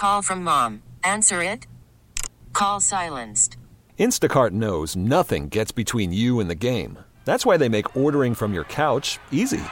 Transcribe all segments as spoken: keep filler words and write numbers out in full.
Call from mom. Answer it. Call silenced. Instacart knows nothing gets between you and the game. That's why they make ordering from your couch easy.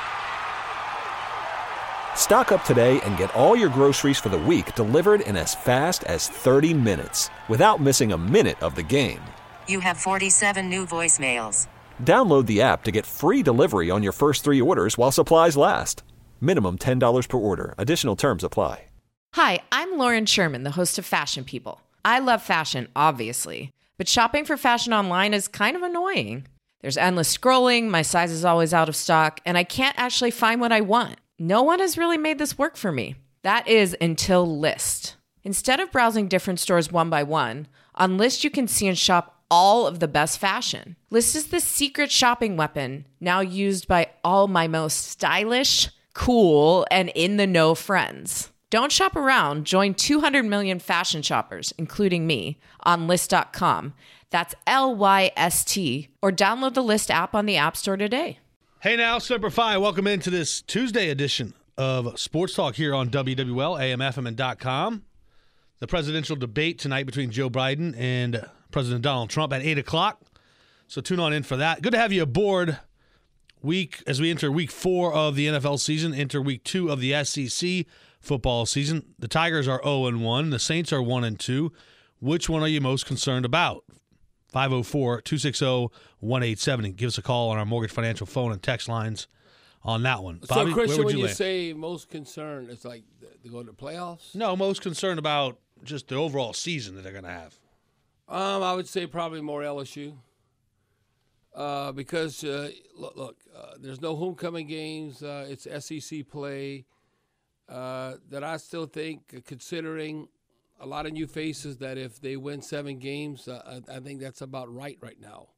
Stock up today and get all your groceries for the week delivered in as fast as thirty minutes without missing a minute of the game. You have forty-seven new voicemails. Download the app to get free delivery on your first three orders while supplies last. Minimum ten dollars per order. Additional terms apply. Hi, I'm Lauren Sherman, the host of Fashion People. I love fashion, obviously, but shopping for fashion online is kind of annoying. There's endless scrolling, my size is always out of stock, and I can't actually find what I want. No one has really made this work for me. That is until Lyst. Instead of browsing different stores one by one, on Lyst you can see and shop all of the best fashion. Lyst is the secret shopping weapon now used by all my most stylish, cool, and in-the-know friends. Don't shop around. Join two hundred million fashion shoppers, including me, on Lyst dot com. That's L Y S T. Or download the Lyst app on the App Store today. Hey now, Semper Fi. Welcome into this Tuesday edition of Sports Talk here on W W L, A M F M dot com. The presidential debate tonight between Joe Biden and President Donald Trump at eight o'clock. So tune on in for that. Good to have you aboard week as we enter week four of the N F L season, enter week two of the S E C football season. The Tigers are oh and one. The Saints are one and two. Which one are you most concerned about? five oh four, two six oh, one eight seven zero. Give us a call on our Mortgage Financial phone and text lines on that one. Bobby, so, Christian, where would when you, you land? say most concerned, it's like to go to the playoffs? No, most concerned about just the overall season that they're going to have. Um, I would say probably more L S U. Uh, because, uh, look, look uh, there's no homecoming games. Uh, it's S E C play. Uh, that I still think, considering a lot of new faces, that if they win seven games, uh, I, I think that's about right right now.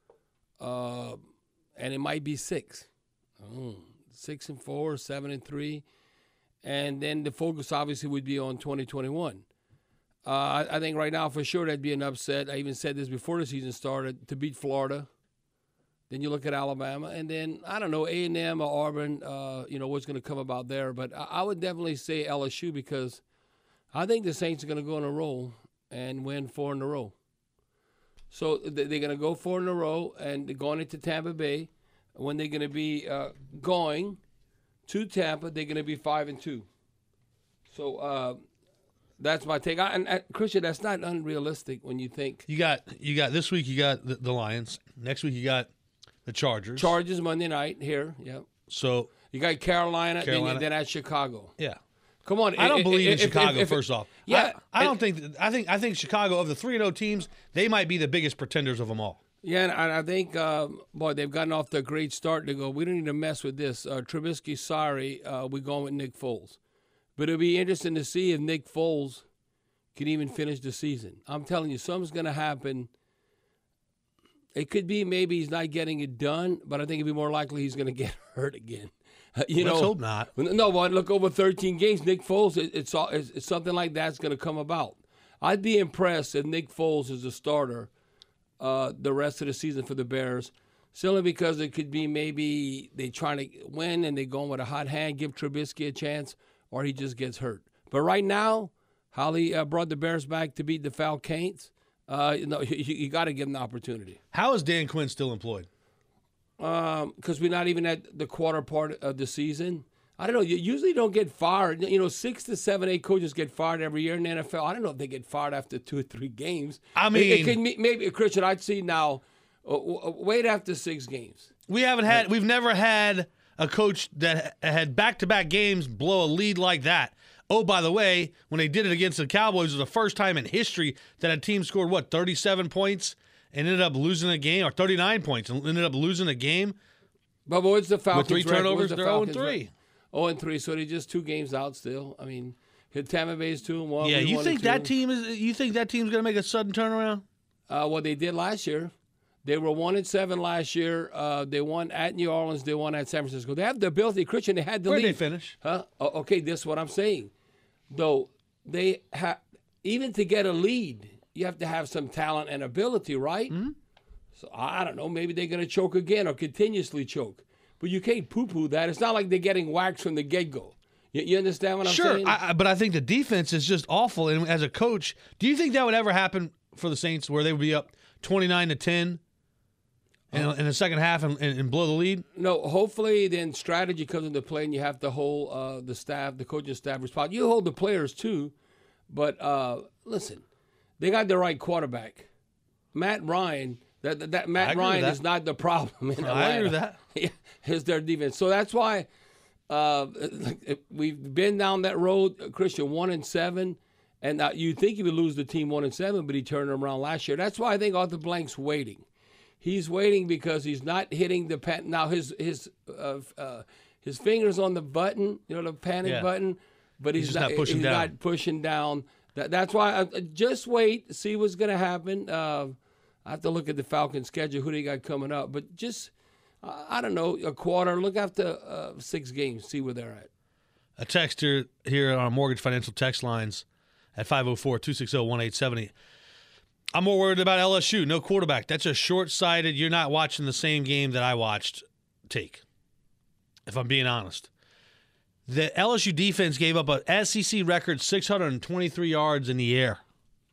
Uh, and it might be six. Oh, six and four, seven and three. And then the focus obviously would be on twenty twenty-one. Uh, I, I think right now for sure that'd be an upset. I even said this before the season started, to beat Florida. Then you look at Alabama, and then, I don't know, A and M or Auburn, uh, you know, what's going to come about there. But I, I would definitely say L S U because I think the Saints are going to go in a row and win four in a row. So they're going to go four in a row, and they're going into Tampa Bay. When they're going to be uh, going to Tampa, they're going to be five and two. So uh, that's my take. I, and uh, Christian, that's not unrealistic when you think. You got you got this week. You got the, the Lions. Next week you got the Chargers. Chargers Monday night here. Yep. So you got Carolina, Carolina. Then, then at Chicago. Yeah. Come on. I don't if, believe if, in Chicago. If, if, first off, yeah, I, I don't think. I think. I think Chicago, of the three and zero teams, they might be the biggest pretenders of them all. Yeah, and I think, um, boy, they've gotten off to a great start. They go, we don't need to mess with this. Uh, Trubisky, sorry, uh, we're going with Nick Foles. But it'll be interesting to see if Nick Foles can even finish the season. I'm telling you, something's going to happen. It could be maybe he's not getting it done, but I think it'd be more likely he's going to get hurt again. Uh, you Let's know, hope not. No, but look, over thirteen games, Nick Foles, it, it's, it's, it's something like that's going to come about. I'd be impressed if Nick Foles is a starter uh, the rest of the season for the Bears, simply because it could be maybe they trying to win and they going with a hot hand, give Trubisky a chance, or he just gets hurt. But right now, Holly uh, brought the Bears back to beat the Falcons. Uh, you know, you, you got to give them the opportunity. How is Dan Quinn still employed? Because um, we're not even at the quarter part of the season. I don't know. You usually don't get fired. You know, six to seven, eight coaches get fired every year in the N F L. I don't know if they get fired after two or three games. I mean, it, it could, maybe Christian, I'd see now. Uh, wait after six games. We haven't had. We've never had a coach that had back-to-back games blow a lead like that. Oh, by the way, when they did it against the Cowboys, it was the first time in history that a team scored what thirty-seven points and ended up losing a game, or thirty-nine points and ended up losing a game. But what's the Falcons' with three turnovers? The they're zero and three. Oh and three, so they're just two games out still. I mean, Tampa Bay's two and one. Yeah, you think that two. team is? You think that team's going to make a sudden turnaround? Uh, what they did last year, they were one and seven last year. Uh, they won at New Orleans. They won at San Francisco. They have the ability, Christian. They had the Where lead. Where did they finish? Huh? Oh, okay, this is what I'm saying. Though they have, even to get a lead, you have to have some talent and ability, right? Mm-hmm. So I don't know. Maybe they're going to choke again or continuously choke. But you can't poo-poo that. It's not like they're getting waxed from the get-go. You, you understand what I'm sure, saying? Sure, I, but I think the defense is just awful. And as a coach, do you think that would ever happen for the Saints where they would be up twenty-nine to ten in, uh, in the second half and, and, and blow the lead? No, hopefully then strategy comes into play and you have to hold uh, the staff, the coaching staff responsible. You hold the players too, but uh, listen, they got the right quarterback. Matt Ryan, that, that, that Matt Ryan that. is not the problem in Atlanta. I agree with that. Yeah, it's their defense. So that's why uh, we've been down that road, Christian, one and seven. And uh, you'd think he would lose the team one and seven, but he turned them around last year. That's why I think Arthur Blank's waiting. He's waiting because he's not hitting the pan. Now his his uh, uh, his fingers on the button, you know, the panic yeah. button, but he's, he's not, not pushing he's down. not pushing down. That, that's why I, just wait, see what's going to happen. Uh, I have to look at the Falcons' schedule, who they got coming up, but just uh, I don't know, a quarter. Look after uh, six games, see where they're at. A texter here on our Mortgage Financial text lines at five oh four, two six oh, one eight seven oh. I'm more worried about L S U. No quarterback. That's a short-sighted, you're not watching the same game that I watched take, if I'm being honest. The L S U defense gave up a S E C record six hundred twenty-three yards in the air.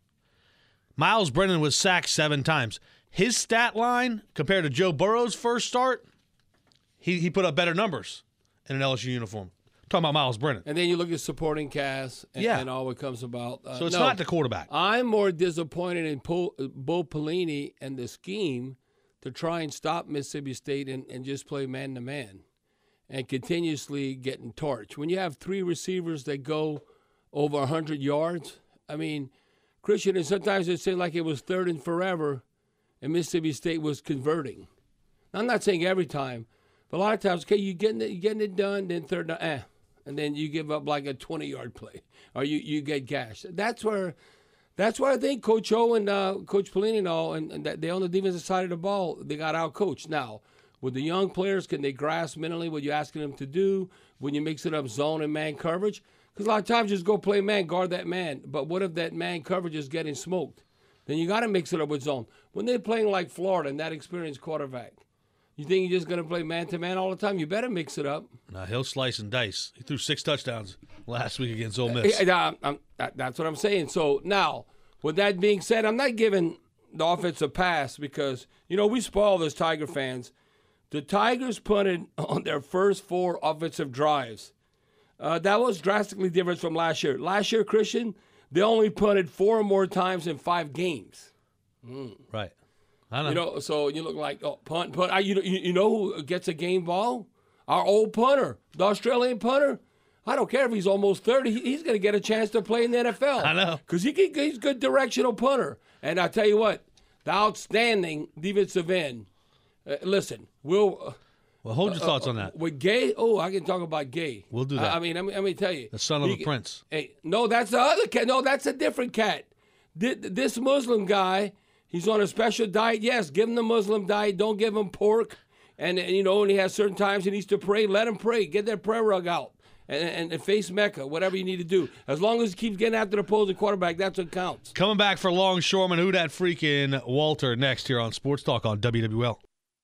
Miles Brennan was sacked seven times. His stat line, compared to Joe Burrow's first start, he, he put up better numbers in an L S U uniform. Talking about Miles Brennan. And then you look at supporting cast and, yeah. and all it comes about. Uh, so it's no, not the quarterback. I'm more disappointed in Bo, Bo Pelini and the scheme to try and stop Mississippi State and, and just play man-to-man and continuously getting torched. When you have three receivers that go over one hundred yards, I mean, Christian, and sometimes it seemed like it was third and forever and Mississippi State was converting. Now, I'm not saying every time, but a lot of times, okay, you're getting it, you're getting it done, then third down, eh. And then you give up like a twenty-yard play, or you, you get gashed. That's where, that's where I think Coach O and uh, Coach Pelini and all, and, and that they on the defensive side of the ball, they got out-coached. Now, with the young players, can they grasp mentally what you're asking them to do when you mix it up zone and man coverage? Because a lot of times, just go play man, guard that man. But what if that man coverage is getting smoked? Then you got to mix it up with zone. When they're playing like Florida and that experienced quarterback, you think you're just going to play man-to-man all the time? You better mix it up. Nah, he'll slice and dice. He threw six touchdowns last week against Ole Miss. Yeah, I'm, I'm, that's what I'm saying. So now, with that being said, I'm not giving the offense a pass because, you know, we spoil as Tiger fans. The Tigers punted on their first four offensive drives. Uh, that was drastically different from last year. Last year, Christian, they only punted four or more times in five games. Mm. Right. I know. You know, so you look like, oh, punt, punt. I, you, know, you, you know who gets a game ball? Our old punter, the Australian punter. I don't care if he's almost thirty. He, he's going to get a chance to play in the N F L. I know. Because he can, he's a good directional punter. And I tell you what, the outstanding defensive end. Uh, listen, we'll. Uh, well, hold your uh, thoughts uh, on that. With Gay, oh, I can talk about Gay. We'll do that. I, I mean, let me, let me tell you. The son of he, a prince. Hey, no, that's the other cat. No, that's a different cat. This Muslim guy, he's on a special diet. Yes, give him the Muslim diet. Don't give him pork. And, and you know, when he has certain times he needs to pray, let him pray. Get that prayer rug out and, and, and face Mecca, whatever you need to do. As long as he keeps getting after the opposing quarterback, that's what counts. Coming back for Longshoreman, who that freaking Walter next here on Sports Talk on W W L.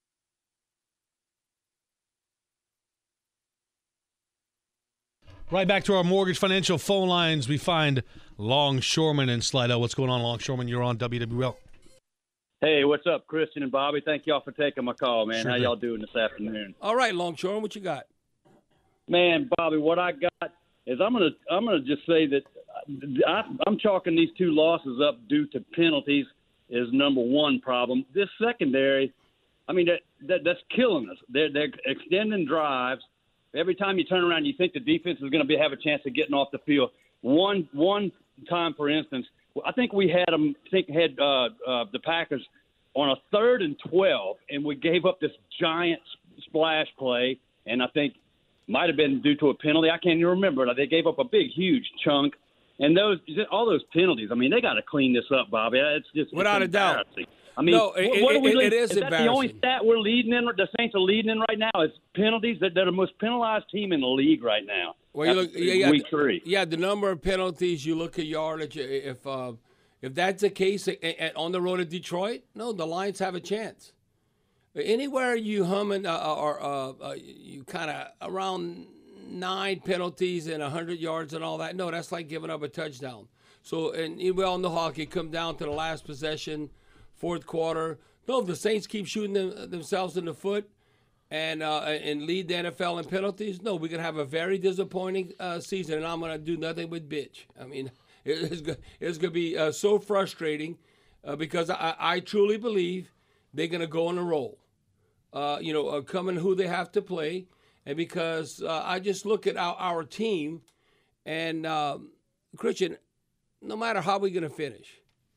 Right back to our Mortgage Financial phone lines. We find Longshoreman and Slidell. What's going on, Longshoreman? You're on W W L. Hey, what's up, Christian and Bobby? Thank y'all for taking my call, man. Sure How thing. y'all doing this afternoon? All right, Longshoreman, what you got? Man, Bobby, what I got is I'm gonna I'm gonna just say that I, I'm chalking these two losses up due to penalties is number one problem. This secondary, I mean that, that that's killing us. They're they're extending drives. Every time you turn around, you think the defense is going to be have a chance of getting off the field. One one time, for instance, I think we had them. Think had uh, uh, the Packers on a third and twelve, and we gave up this giant splash play, and I think might have been due to a penalty. I can't even remember. They gave up a big, huge chunk, and those all those penalties. I mean, they got to clean this up, Bobby. It's just without it's a doubt. I mean, no, what, it, what are we it, leading? it is, is that embarrassing. the only stat we're leading in? The Saints are leading in right now. It's penalties. That they're the most penalized team in the league right now. Well, you look, yeah, yeah, week three. Yeah, the number of penalties. You look at yardage. If uh, if that's the case on the road to Detroit, no, the Lions have a chance. Anywhere you humming uh, or uh, uh, you kind of around nine penalties and one hundred yards and all that. No, that's like giving up a touchdown. So, and we all know how it can come down to the last possession, fourth quarter. No, if the Saints keep shooting them, themselves in the foot and uh, and lead the N F L in penalties, no, we can have a very disappointing uh, season, and I'm going to do nothing but bitch. I mean, it's going it's to be uh, so frustrating uh, because I, I truly believe they're going to go on a roll. Uh, you know, uh, coming who they have to play, and because uh, I just look at our, our team, and um, Christian, no matter how we're going to finish,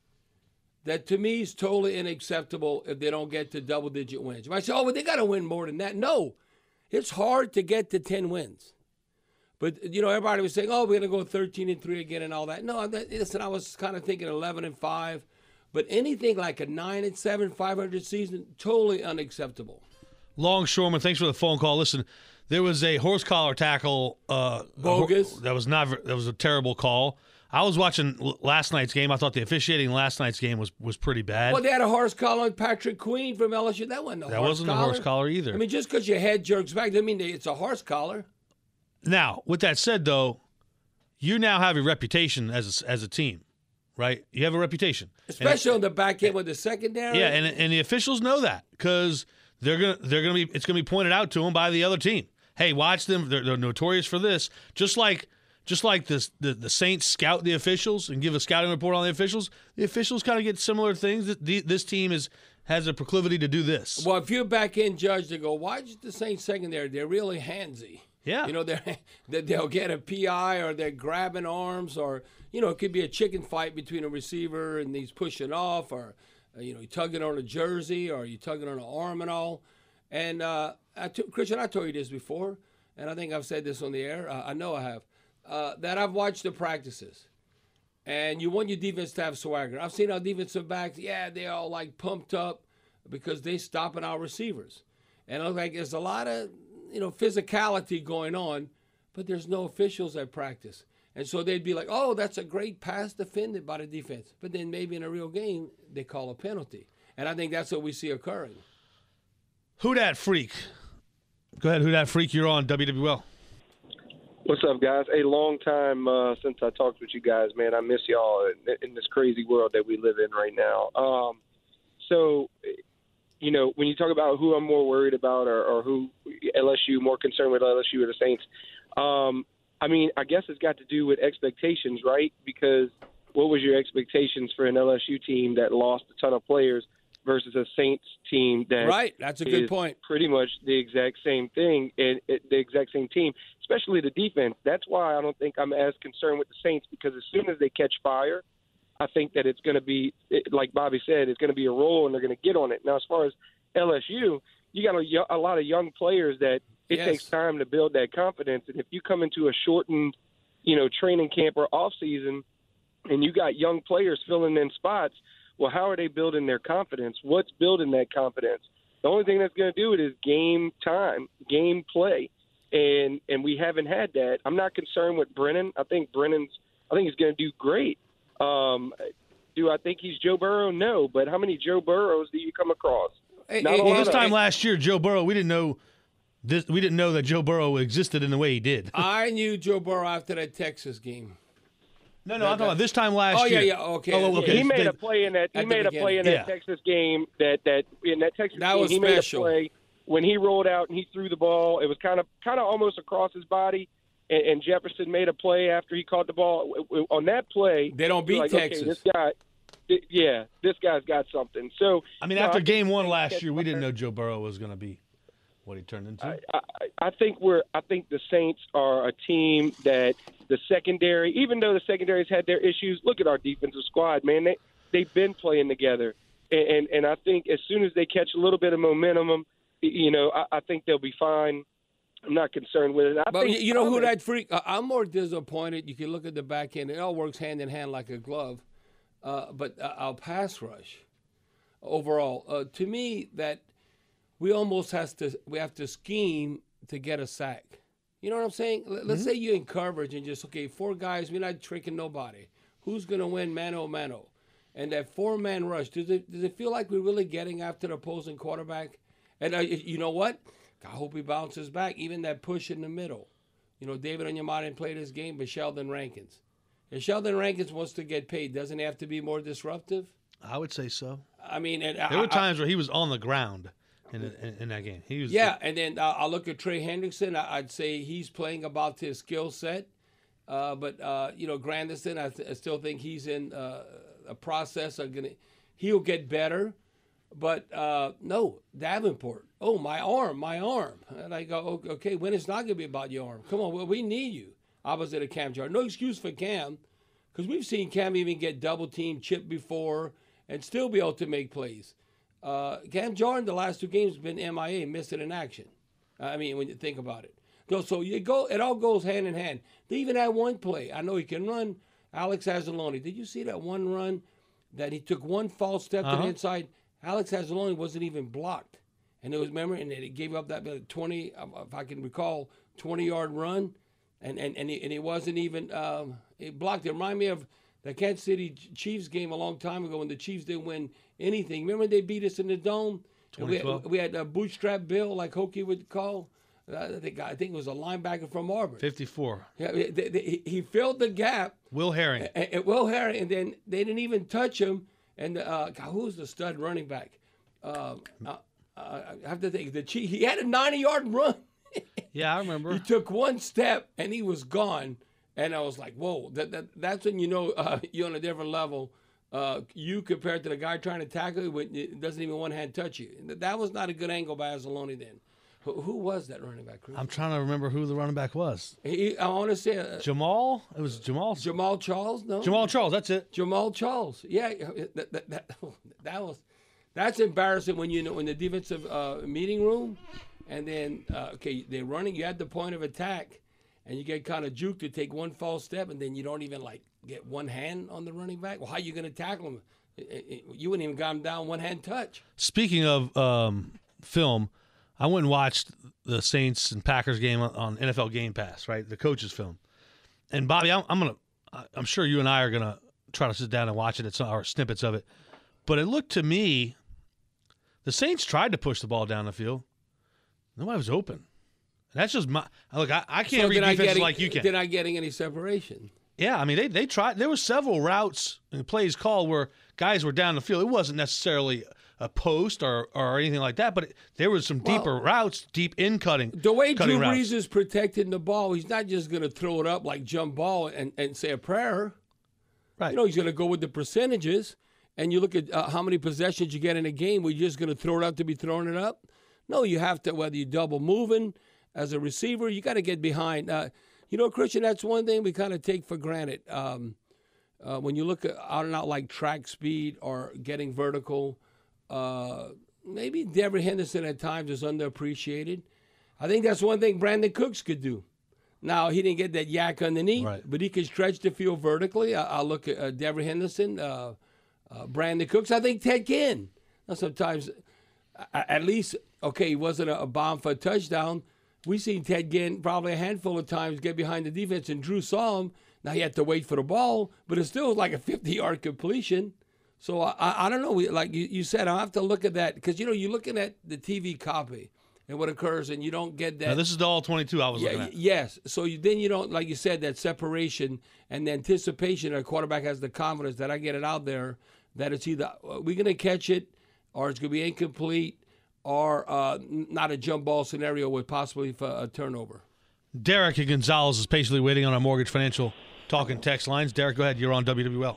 that to me is totally unacceptable if they don't get to double-digit wins. You might say, oh, but they got to win more than that. No, it's hard to get to ten wins. But, you know, everybody was saying, oh, we're going to go thirteen and three again and all that. No, that, listen, I was kind of thinking eleven and five. But anything like a nine and seven, five hundred season, totally unacceptable. Longshoreman, thanks for the phone call. Listen, there was a horse collar tackle. Uh, Bogus. That was not. That was a terrible call. I was watching last night's game. I thought the officiating last night's game was, was pretty bad. Well, they had a horse collar on Patrick Queen from L S U. That wasn't a that horse wasn't collar. a horse collar either. I mean, just because your head jerks back doesn't mean it's a horse collar. Now, with that said, though, you now have a reputation as a, as a team, right? You have a reputation, especially on the back end with the secondary. Yeah, and and the officials know that because they're gonna they're gonna be it's gonna be pointed out to them by the other team. Hey, watch them. They're, they're notorious for this. Just like just like this, the the Saints scout the officials and give a scouting report on the officials. The officials kind of get similar things. That the, this team is has a proclivity to do this. Well, if you're back end judge, they go, why is the Saints secondary? They're really handsy. Yeah. You know, they're, they'll get a P I or they're grabbing arms or, you know, it could be a chicken fight between a receiver and he's pushing off or, uh, you know, you tugging on a jersey or you tugging on an arm and all. And, uh, I t- Christian, I told you this before, and I think I've said this on the air. Uh, I know I have. Uh, that I've watched the practices. And you want your defense to have swagger. I've seen our defensive backs, yeah, they're all like pumped up because they stopping our receivers. And I look like there's a lot of, you know, physicality going on, but there's no officials at practice. And so they'd be like, oh, that's a great pass defended by the defense. But then maybe in a real game, they call a penalty. And I think that's what we see occurring. Who dat freak? Go ahead, who dat freak? You're on W W L. What's up, guys? A long time uh, since I talked with you guys, man. I miss y'all in, in this crazy world that we live in right now. Um, so, you know, when you talk about who I'm more worried about or, or who L S U, more concerned with L S U or the Saints, um, I mean, I guess it's got to do with expectations, right? Because what was your expectations for an L S U team that lost a ton of players versus a Saints team that right? That's a good point. Pretty much the exact same thing and the exact same team, especially the defense. That's why I don't think I'm as concerned with the Saints because as soon as they catch fire, I think that it's going to be, like Bobby said, it's going to be a roll and they're going to get on it. Now, as far as L S U, you got a, a lot of young players that it yes. takes time to build that confidence. And if you come into a shortened, you know, training camp or off season and you got young players filling in spots, well, how are they building their confidence? What's building that confidence? The only thing that's going to do it is game time, game play. And and we haven't had that. I'm not concerned with Brennan. I think Brennan's I think he's going to do great. Um, do I think he's Joe Burrow? No. But how many Joe Burrows do you come across? Hey, Not hey, a Well, lot this of- time last year, Joe Burrow, we didn't know this. We didn't know that Joe Burrow existed in the way he did. I knew Joe Burrow after that Texas game. No, no, I'm talking about this time last Oh, yeah, year. yeah, okay. Oh, okay. He made They- a play in that. He At the made a play in beginning. that Yeah. Texas game. That that in that Texas That game, was he special. made a play when he rolled out and he threw the ball. It was kind of kind of almost across his body, and, and Jefferson made a play after he caught the ball. On that play, They don't beat you're like, Texas. Okay, this guy, th- yeah, this guy's got something. So I mean, no, after think game the one Saints last catch year, we didn't fire. know Joe Burrow was going to be what he turned into. I, I, I think we're. I think the Saints are a team that the secondary, even though the secondary's had their issues, look at our defensive squad, man. They they've been playing together, and and, and I think as soon as they catch a little bit of momentum, you know, I, I think they'll be fine. I'm not concerned with it. I But think you know who I'm- that freak? I- I'm more disappointed. You can look at the back end; it all works hand in hand like a glove. Uh, but uh, our pass rush, overall, uh, to me, that we almost has to we have to scheme to get a sack. You know what I'm saying? Let- Let's say you're in coverage and just okay, four guys. We're not tricking nobody. Who's gonna win mano mano? And that four man rush. Does it does it feel like we're really getting after the opposing quarterback? And uh, you know what? I hope he bounces back. Even that push in the middle. You know, David Onyemata didn't play this game, but Sheldon Rankins. If Sheldon Rankins wants to get paid, doesn't he have to be more disruptive? I would say so. I mean, and there I, were times I, where he was on the ground in in, in that game. He was. Yeah, and then uh, I look at Trey Hendrickson. I, I'd say he's playing about his skill set. Uh, but uh, you know, Granderson, I, th- I still think he's in uh, a process of gonna. He'll get better, but uh, no, Davenport. Oh, my arm, my arm. And I go, okay, when it's not gonna be about your arm. Come on, well, we need you. Opposite of Cam Jordan. No excuse for Cam, because we've seen Cam even get double team, chip before, and still be able to make plays. Uh, Cam Jordan, the last two games, has been M I A, missed it in action. I mean, when you think about it. So you go, it all goes hand in hand. They even had one play. I know he can run. Alex Anzalone. Did you see that one run that he took one false step uh-huh. to the inside? Alex Anzalone wasn't even blocked. And it was, remember, and he gave up that twenty, if I can recall, twenty-yard run. And and and he, and he wasn't even um, he blocked. It reminded me of the Kansas City Chiefs game a long time ago when the Chiefs didn't win anything. Remember they beat us in the Dome? We had, we had a bootstrap Bill, like Hokie would call. I think I think it was a linebacker from Auburn. fifty-four. Yeah, they, they, he filled the gap. Will Herring. And, and Will Herring, and then they didn't even touch him. And uh, God, who was the stud running back? Um, uh, uh, I have to think. The Chief, he had a ninety-yard run. Yeah, I remember. He took one step and he was gone. And I was like, whoa, that, that that's when you know uh, you're on a different level. Uh, you compared to the guy trying to tackle you, it doesn't even one hand touch you. That was not a good angle by Anzalone then. Who, who was that running back, Chris? I'm trying to remember who the running back was. He, I want to say uh, Jamal. It was Jamal. Jamal Charles. No, Jamal Charles. That's it. Jamal Charles. Yeah, that that, that, that was that's embarrassing when you know in the defensive uh, meeting room, and then uh, okay they're running. You had the point of attack, and you get kind of juked to take one false step, and then you don't even like get one hand on the running back. Well, how are you going to tackle him? It, it, you wouldn't even got him down one hand touch. Speaking of um, film. I went and watched the Saints and Packers game on N F L Game Pass, right? The coaches film. And Bobby, I'm, I'm gonna, I'm sure you and I are gonna try to sit down and watch it, it's or snippets of it. But it looked to me, the Saints tried to push the ball down the field. Nobody was open. And that's just my look. I, I can't so read defenses getting, like you can. They're not getting any separation. Yeah, I mean they they tried. There were several routes and plays called where guys were down the field. It wasn't necessarily a post or, or anything like that, but it, there was some deeper well, routes, deep in cutting. The way Drew Brees routes. is protecting the ball, he's not just going to throw it up like jump ball and, and say a prayer. Right. You know, he's going to go with the percentages, and you look at uh, how many possessions you get in a game where you're just going to throw it up to be throwing it up. No, you have to, whether you're double moving as a receiver, you got to get behind. Uh, you know, Christian, that's one thing we kind of take for granted. Um, uh, when you look at out and out like track speed or getting vertical, uh, maybe Devery Henderson at times is underappreciated. I think that's one thing Brandon Cooks could do. Now, he didn't get that yak underneath, right. but he could stretch the field vertically. I, I'll look at uh, Devery Henderson, uh, uh, Brandon Cooks. I think Ted Ginn. Now, sometimes, uh, at least, okay, he wasn't a, a bomb for a touchdown. We've seen Ted Ginn probably a handful of times get behind the defense, and Drew saw him. Now, he had to wait for the ball, but it still was like a fifty-yard completion. So, I, I don't know. We, like you, you said, I'll have to look at that because, you know, you're looking at the T V copy and what occurs, and you don't get that. Now, this is the all twenty-two I was yeah, looking at. Yes. So, you, then you don't, like you said, that separation and the anticipation. A quarterback has the confidence that I get it out there, that it's either we're going to catch it or it's going to be incomplete or uh, not a jump ball scenario with possibly for a turnover. Derek Gonzalez is patiently waiting on our Mortgage Financial talking text lines. Derek, go ahead. You're on W W L.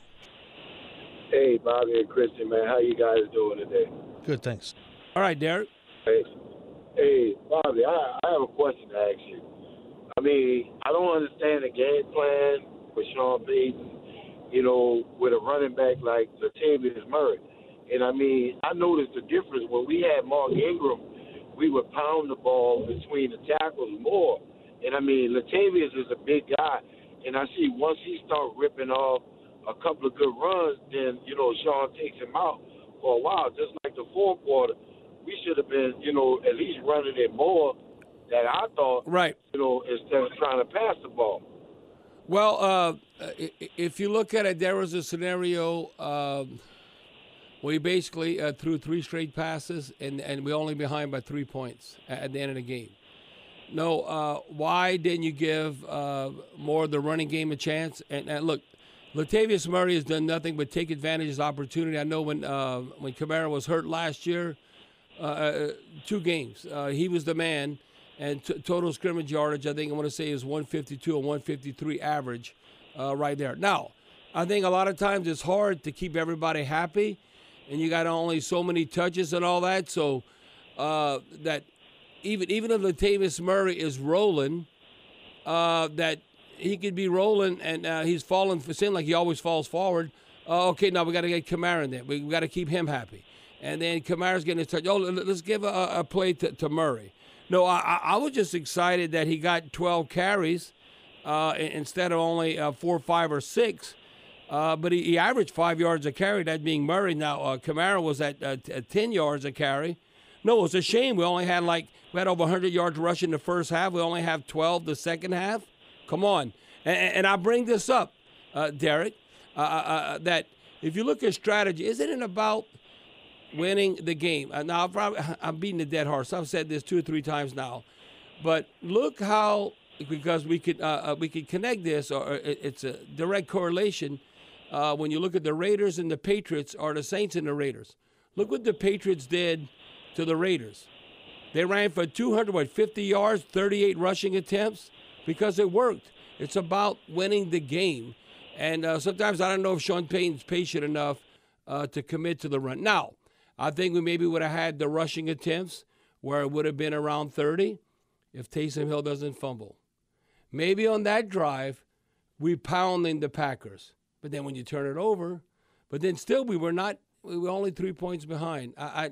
Hey, Bobby and Christian, man. How you guys doing today? Good, thanks. All right, Derek. Hey, hey Bobby, I, I have a question to ask you. I mean, I don't understand the game plan for Sean Payton, you know, with a running back like Latavius Murray. And, I mean, I noticed the difference. When we had Mark Ingram, we would pound the ball between the tackles more. And, I mean, Latavius is a big guy. And I see once he starts ripping off a couple of good runs, then, you know, Sean takes him out for a while. Just like the fourth quarter, we should have been, you know, at least running it more than I thought, right? You know, instead of trying to pass the ball. Well, uh, if you look at it, there was a scenario uh, where he basically uh, threw three straight passes, and, and we're only behind by three points at the end of the game. No, uh, why didn't you give uh, more of the running game a chance? And, and look, Latavius Murray has done nothing but take advantage of his opportunity. I know when uh, when Kamara was hurt last year, uh, two games, uh, he was the man. And t- total scrimmage yardage, I think I want to say is one fifty-two and one fifty-three average uh, right there. Now, I think a lot of times it's hard to keep everybody happy, and you got only so many touches and all that. So uh, that even even if Latavius Murray is rolling, uh, that he could be rolling and uh, he's falling. It seems like he always falls forward. Uh, okay, now we got to get Kamara in there. We got to keep him happy. And then Kamara's getting his touch. Oh, let's give a, a play to, to Murray. No, I, I was just excited that he got twelve carries uh, instead of only uh, four, five, or six. Uh, but he, he averaged five yards a carry, that being Murray. Now, uh, Kamara was at, uh, at ten yards a carry. No, it's a shame. We only had like, we had over one hundred yards rushing the first half. We only have twelve the second half. Come on. And, and I bring this up, uh, Derek, uh, uh, that if you look at strategy, isn't it about winning the game? Uh, now, I'm, probably, I'm beating the dead horse. I've said this two or three times now. But look how, because we could uh, we could connect this, or it's a direct correlation. Uh, when you look at the Raiders and the Patriots, or the Saints and the Raiders. Look what the Patriots did to the Raiders. They ran for two hundred fifty yards, thirty-eight rushing attempts, because it worked. It's about winning the game. And uh, sometimes I don't know if Sean Payton's patient enough uh, to commit to the run. Now, I think we maybe would have had the rushing attempts where it would have been around thirty if Taysom Hill doesn't fumble. Maybe on that drive, we pounding the Packers. But then when you turn it over, but then still we were not, we were only three points behind. I, I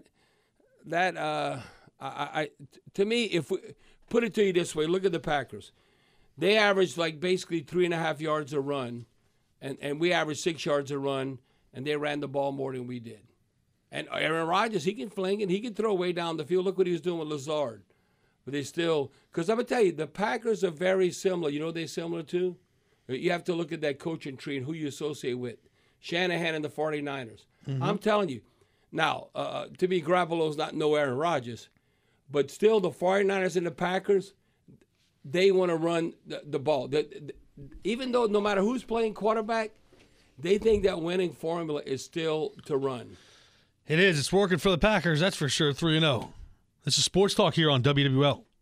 that, uh, I, I, to me, if we put it to you this way, look at the Packers. They averaged like basically three and a half yards a run, and, and we averaged six yards a run, and they ran the ball more than we did. And Aaron Rodgers, he can fling and he can throw way down the field. Look what he was doing with Lazard. But they still, because I'm going to tell you, the Packers are very similar. You know what they're similar to? You have to look at that coaching tree and who you associate with. Shanahan and the forty-niners. Mm-hmm. I'm telling you. Now, uh, to me, Garoppolo's not no Aaron Rodgers. But still, the forty-niners and the Packers, they want to run the, the ball. The, the, even though no matter who's playing quarterback, they think that winning formula is still to run. It is. It's working for the Packers, that's for sure, three and oh. This is Sports Talk here on W W L.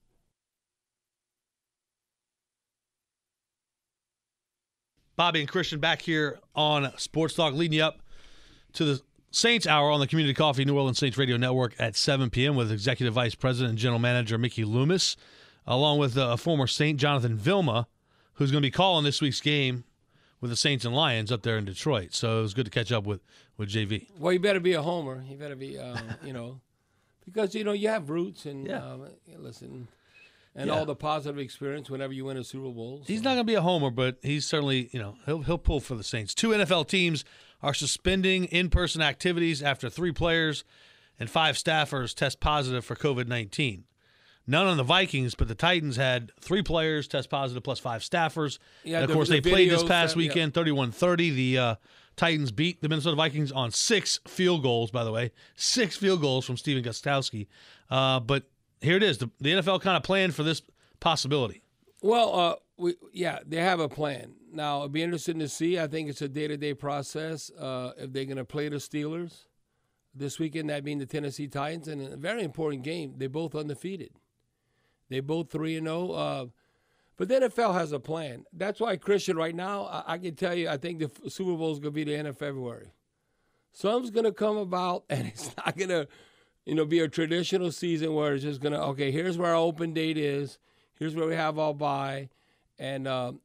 Bobby and Christian back here on Sports Talk, leading you up to the Saints Hour on the Community Coffee New Orleans Saints Radio Network at seven p.m. with Executive Vice President and General Manager Mickey Loomis, along with uh, former Saint Jonathan Vilma, who's going to be calling this week's game with the Saints and Lions up there in Detroit. So it was good to catch up with, with J V. Well, you better be a homer. You better be, um, you know, because, you know, you have roots and, yeah. um, listen, and yeah. all the positive experience whenever you win a Super Bowl. So. He's not going to be a homer, but he's certainly, you know, he'll he'll pull for the Saints. Two N F L teams are suspending in-person activities after three players and five staffers test positive for covid nineteen. None on the Vikings, but the Titans had three players test positive plus five staffers. Yeah, and of the, course, the they played this past that, weekend, thirty-one thirty. The uh, Titans beat the Minnesota Vikings on six field goals, by the way. Six field goals from Steven Gostkowski. Uh, but here it is. The, the N F L kind of planned for this possibility. Well, uh, we, yeah, they have a plan. Now, it'll be interesting to see. I think it's a day-to-day process uh, if they're going to play the Steelers this weekend, that being the Tennessee Titans. And a very important game. They're both undefeated. They both three and oh. Uh, but the N F L has a plan. That's why, Christian, right now, I, I can tell you, I think the Super Bowl is going to be the end of February. Something's going to come about, and it's not going to, you know, be a traditional season where it's just going to, okay, here's where our open date is. Here's where we have our bye. And um,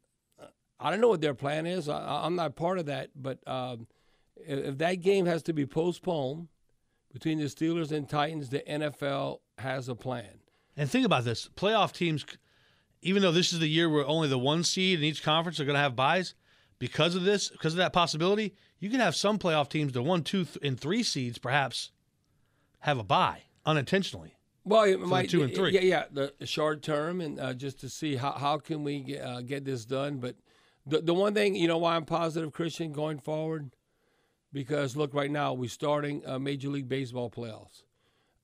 I don't know what their plan is. I, I'm not part of that. But um, if, if that game has to be postponed between the Steelers and Titans, the N F L has a plan. And think about this. Playoff teams, even though this is the year where only the one seed in each conference are going to have byes, because of this, because of that possibility, you can have some playoff teams, the one, two, and three seeds, perhaps, have a bye unintentionally. Well, it might, two and three. Yeah, yeah, the short term, and uh, just to see how, how can we get, uh, get this done. But the the one thing, you know why I'm positive, Christian, going forward? Because, look, right now we're starting uh, Major League Baseball playoffs.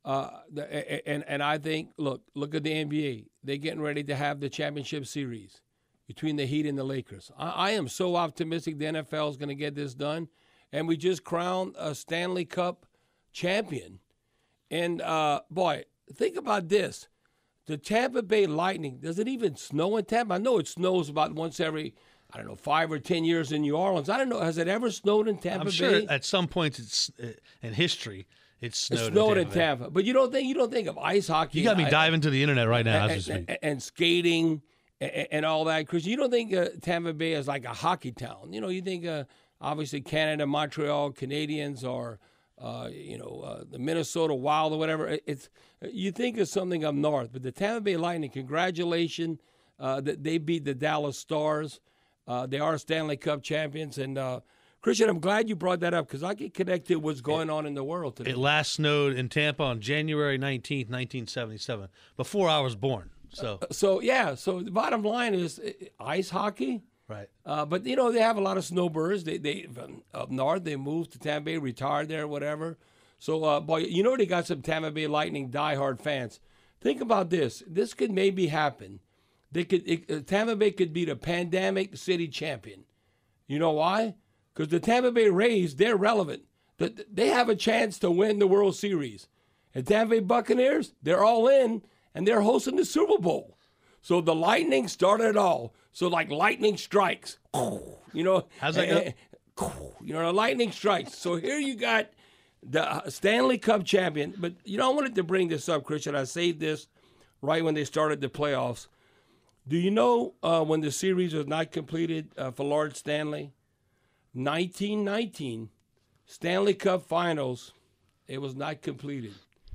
Uh, the, and and I think, look, look at the N B A. They're getting ready to have the championship series between the Heat and the Lakers. I, I am so optimistic the N F L is going to get this done. And we just crowned a Stanley Cup champion. And, uh, boy, think about this. The Tampa Bay Lightning, does it even snow in Tampa? I know it snows about once every, I don't know, five or ten years in New Orleans. I don't know. Has it ever snowed in Tampa I'm Bay? sure at some point it's, in history it's snowed, it snowed in, in Tampa. Tampa. But you don't think you don't think of ice hockey. You got me I, diving to the internet right now and, as we speak. And, and skating and, and all that. Because you don't think uh, Tampa Bay is like a hockey town. You know, you think uh, obviously Canada, Montreal, Canadiens, or uh, you know uh, the Minnesota Wild or whatever. It's you think of something up north, but the Tampa Bay Lightning. Congratulations uh, that they beat the Dallas Stars. Uh, they are Stanley Cup champions, and uh, Christian, I'm glad you brought that up because I get connected to what's going on in the world today. It last snowed in Tampa on January nineteenth, nineteen seventy-seven, before I was born. So, uh, so yeah. So the bottom line is uh, ice hockey. right. Uh, but, you know, they have a lot of snowbirds. They, they up north, they moved to Tampa Bay, retired there, whatever. So, uh, boy, you know they got some Tampa Bay Lightning diehard fans. Think about this. This could maybe happen. They could it, uh, Tampa Bay could be the pandemic city champion. You know why? Because the Tampa Bay Rays, they're relevant. The, they have a chance to win the World Series. And Tampa Bay Buccaneers, they're all in, and they're hosting the Super Bowl. So the Lightning started it all. So like lightning strikes. You know. How's that go? You know, the lightning strikes. So here you got the Stanley Cup champion. But, you know, I wanted to bring this up, Christian. I saved this right when they started the playoffs. Do you know uh, when the series was not completed uh, for Lord Stanley? nineteen nineteen, Stanley Cup Finals, it was not completed.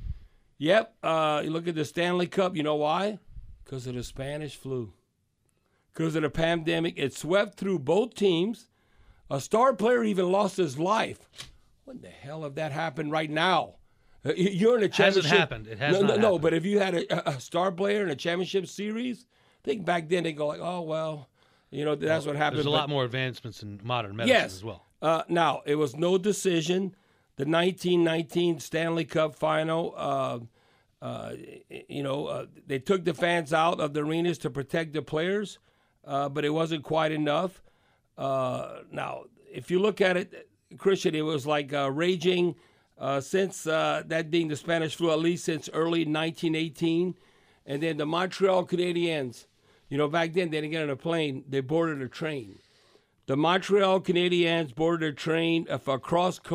Yep, uh, you look at the Stanley Cup, you know why? Because of the Spanish flu. Because of the pandemic. It swept through both teams. A star player even lost his life. What the hell if that happened right now? Uh, You're in a championship. Hasn't happened. It has no, not no, no, happened. but if you had a, a star player in a championship series, I think back then they go like, oh, well, you know, that's what happened. There's a But- lot more advancements in modern medicine yes. as well. Uh, now, it was no decision. The nineteen nineteen Stanley Cup Final, uh, uh, you know, uh, they took the fans out of the arenas to protect the players, uh, but it wasn't quite enough. Uh, now, if you look at it, Christian, it was like uh, raging uh, since uh, that being the Spanish flu, at least since early nineteen eighteen. And then the Montreal Canadiens, you know, back then they didn't get on a plane, they boarded a train. The Montreal Canadiens boarded a train of a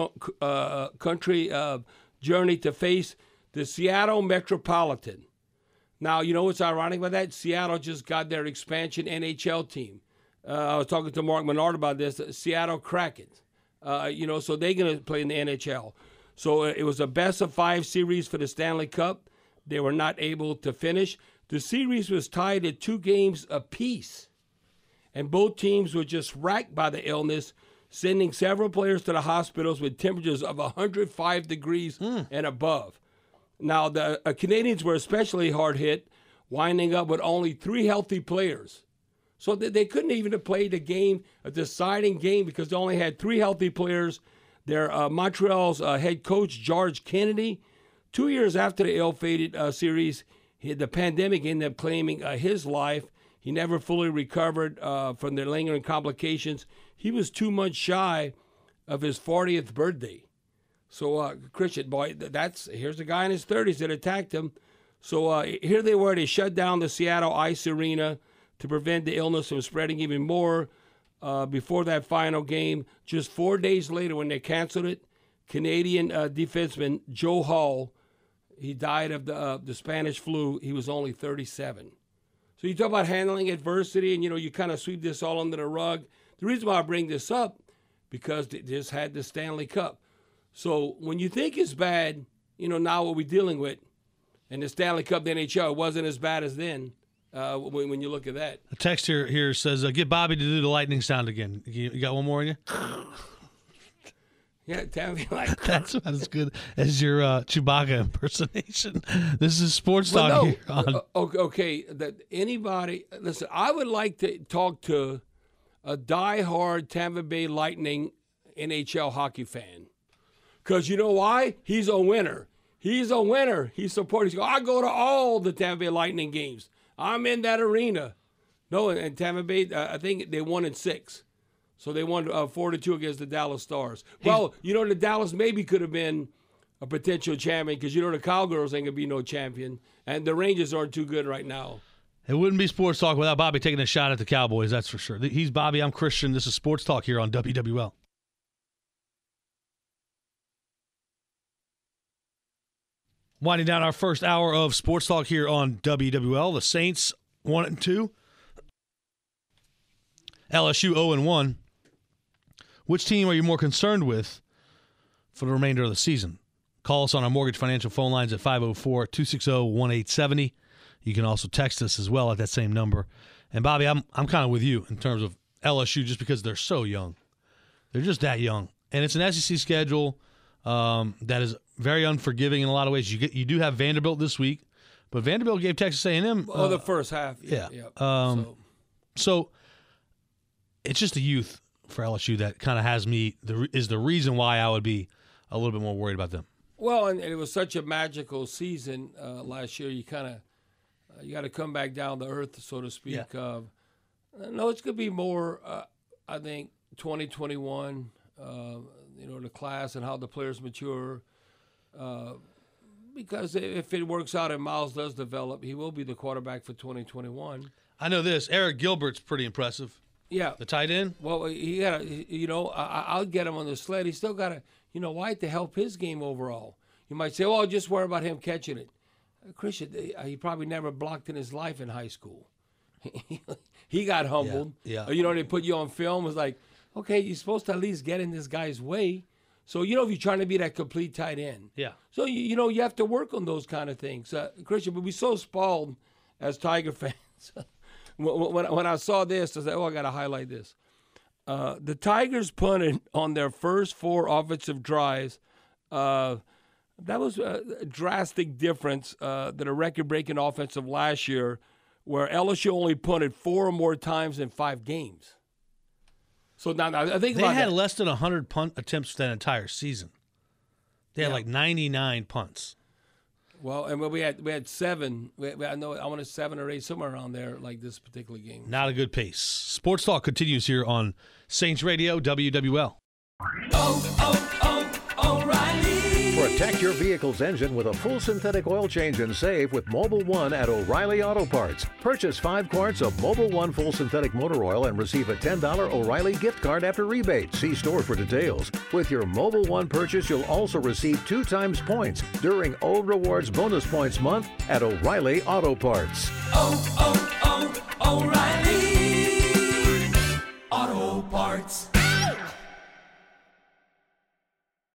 cross-country uh, journey to face the Seattle Metropolitan. Now, you know what's ironic about that? Seattle just got their expansion N H L team. Uh, I was talking to Mark Menard about this, the Seattle Kraken. Uh, you know, so they're going to play in the N H L. So uh, it was a best-of-five series for the Stanley Cup. They were not able to finish. The series was tied at two games apiece. And both teams were just racked by the illness, sending several players to the hospitals with temperatures of one hundred five degrees mm. and above. Now, the uh, Canadians were especially hard hit, winding up with only three healthy players. So they, they couldn't even have played a game, a deciding game, because they only had three healthy players. Their uh, Montreal's uh, head coach, George Kennedy, two years after the ill-fated uh, series, he, the pandemic ended up claiming uh, his life. He never fully recovered uh, from the lingering complications. He was two months shy of his fortieth birthday. So, uh, Christian, boy, that's here's a guy in his thirties that attacked him. So uh, here they were. They shut down the Seattle Ice Arena to prevent the illness from spreading even more. Uh, before that final game, just four days later when they canceled it, Canadian uh, defenseman Joe Hall, he died of the, uh, the Spanish flu. He was only thirty-seven. So you talk about handling adversity, and, you know, you kind of sweep this all under the rug. The reason why I bring this up, because they just had the Stanley Cup. So when you think it's bad, you know, now what we're dealing with, and the Stanley Cup, the N H L, it wasn't as bad as then uh, when, when you look at that. A text here here says, uh, get Bobby to do the lightning sound again. You, you got one more in you? Yeah, tell me like That's about as good as your uh, Chewbacca impersonation. This is Sports Talk well, no, here on uh, okay, okay, that anybody, listen, I would like to talk to a diehard Tampa Bay Lightning N H L hockey fan. Because you know why? He's a winner. He's a winner. He's supporting. He goes, I go to all the Tampa Bay Lightning games. I'm in that arena. No, and Tampa Bay, uh, I think they won in six. So they won uh, four to two against the Dallas Stars. Well, you know, the Dallas maybe could have been a potential champion because, you know, the Cowgirls ain't going to be no champion. And the Rangers aren't too good right now. It wouldn't be Sports Talk without Bobby taking a shot at the Cowboys, that's for sure. He's Bobby, I'm Christian. This is Sports Talk here on W W L. Winding down our first hour of Sports Talk here on W W L. The Saints one and two. L S U zero and one. Which team are you more concerned with for the remainder of the season? Call us on our Mortgage Financial phone lines at five oh four, two six zero, one eight seven zero. You can also text us as well at that same number. And Bobby, I'm I'm kind of with you in terms of L S U just because they're so young. They're just that young. And it's an S E C schedule um, that is very unforgiving in a lot of ways. You get you do have Vanderbilt this week, but Vanderbilt gave Texas A and M. Oh, uh, the first half. Yeah. yeah. Um, so. so it's just the youth for L S U that kind of has me, the, is the reason why I would be a little bit more worried about them. Well, and it was such a magical season uh, last year. You kind of uh, you got to come back down to earth, so to speak. Yeah. Uh, no, it's going to be more, uh, I think, twenty twenty-one, uh, you know, the class and how the players mature. Uh, because if it works out and Miles does develop, he will be the quarterback for twenty twenty-one. I know this. Eric Gilbert's pretty impressive. Yeah. The tight end? Well, he got to, you know, I, I'll get him on the sled. He's still got to, you know, why to help his game overall. You might say, oh, just worry about him catching it. Uh, Christian, he probably never blocked in his life in high school. He got humbled. Yeah. yeah. You know, they put you on film. It was like, okay, you're supposed to at least get in this guy's way. So, you know, if you're trying to be that complete tight end. Yeah. So, you, you know, you have to work on those kind of things. Uh, Christian, but we're so spoiled as Tiger fans. when, when I saw this, I said, oh, I got to highlight this. Uh, the Tigers punted on their first four offensive drives. Uh, that was a drastic difference uh, than a record-breaking offensive last year where L S U only punted four or more times in five games. So now, now I think they about had that. less than one hundred punt attempts that entire season. They had Yeah. like ninety-nine punts. Well, and we had we had seven. We had, I know I wanted seven or eight, somewhere around there, like this particular game. Not a good pace. Sports Talk continues here on Saints Radio, W W L. Oh, oh, oh, O'Reilly. Protect your vehicle's engine with a full synthetic oil change and save with Mobile One at O'Reilly Auto Parts. Purchase five quarts of Mobile One full synthetic motor oil and receive a ten dollars O'Reilly gift card after rebate. See store for details. With your Mobile One purchase, you'll also receive two times points during O Rewards Bonus Points Month at O'Reilly Auto Parts. Oh, oh, oh, O'Reilly.